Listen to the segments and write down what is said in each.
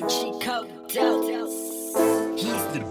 Chico Dose. He's the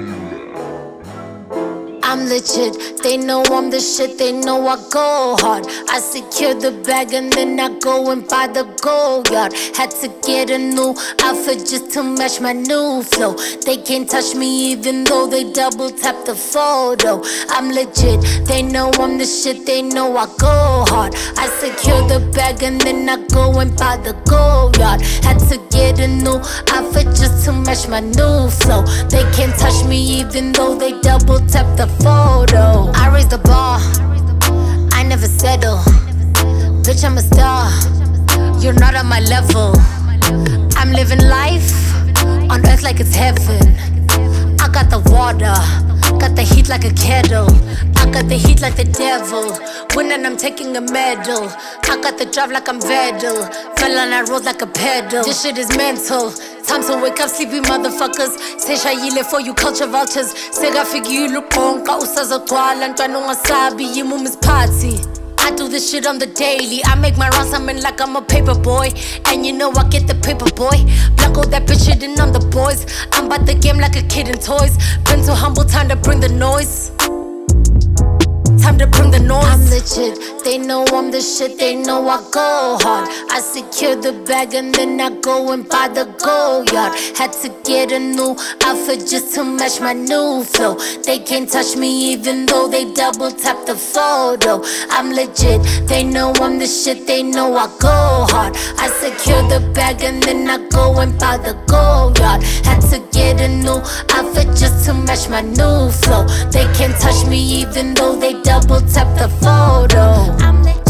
I'm legit, they know I'm the shit, they know I go hard. I secure the bag and then I go and buy the gold yard. Had to get a new outfit just to match my new flow. They can't touch me even though they double tap the photo. I'm legit, they know I'm the shit, they know I go hard. I secure the bag and then I go and buy the gold yard. Had to get a new outfit just to match my new flow. They can't touch me even though they double tap the photo. I raise the bar, I never settle. Bitch, I'm a star, you're not on my level. I'm living life on earth like it's heaven. I got the water, got the heat like a kettle. I got the heat like the devil. Winning, I'm taking a medal. I got the drive like I'm Vettel. Fell on that road like a pedal. This shit is mental. Time to wake up, sleepy motherfuckers. Seshayile for you culture vultures. Sekafiki lukonka usazogcwala ntwana ungasabi yimumis party. I do this shit on the daily. I make my rounds, I'm in like I'm a paper boy. And you know I get the paper boy. Blanco that bitch shitting on the boys. I'm about the game like a kid in toys. Been too humble, time to bring the noise. Time to bring the noise. I'm legit, they know I'm the shit, they know I go hard. I secure the bag and then I go and buy the gold yard. Had to get a new outfit just to match my new flow. They can't touch me even though they double tap the photo. I'm legit, they know I'm the shit, they know I go hard. I secure the bag and then I go and buy the gold yard. Had to get a new outfit just to match my new flow. They can't touch me even though they double tap the photo. I'm legit.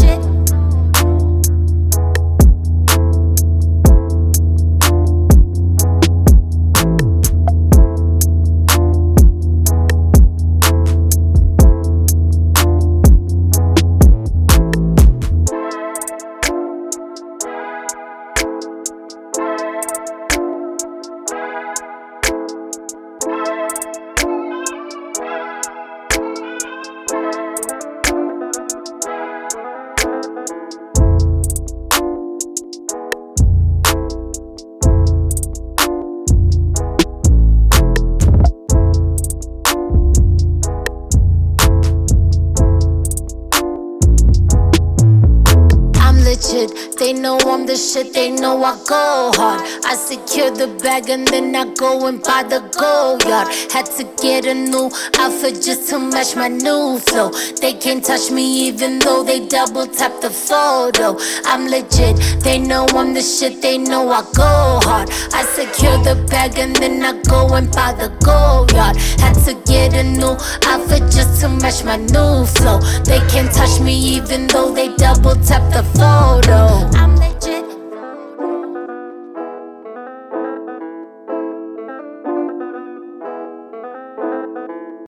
They know I'm the shit, they know I go hard. I secure the bag and then I go and buy the gold yard. Had to get a new outfit just to match my new flow. They can't touch me even though they double tap the photo. I'm legit, they know I'm the shit, they know I go hard. I secure the bag and then I go and buy the gold yard. Had to get a new outfit just to match my new flow. They can't touch me even though they double tap the photo. I'm